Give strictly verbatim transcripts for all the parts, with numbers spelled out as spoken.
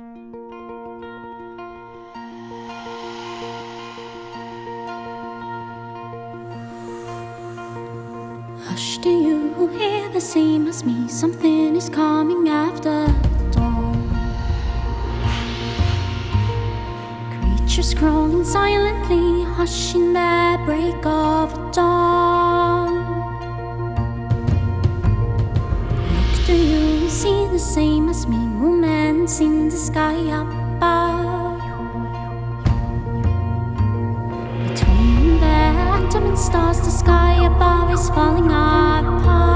Hush, do you hear the same as me? Something is coming after dawn. Creatures crawling silently, hushing the break of dawn. Look, do you see the same as me? Movements in the sky above. Between the atom and stars, the sky above is falling apart.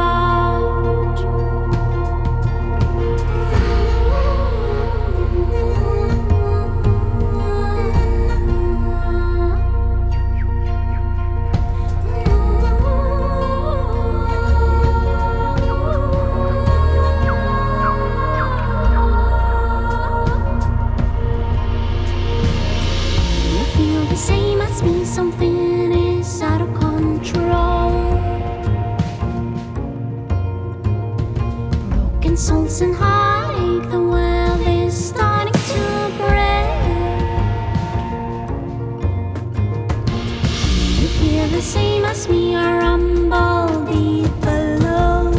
You feel the same as me, something is out of control. Broken souls and heartache, the world is starting to break. You hear the same as me, a rumble deep below.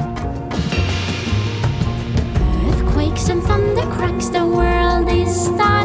Earthquakes and thunder cracks, the world is starting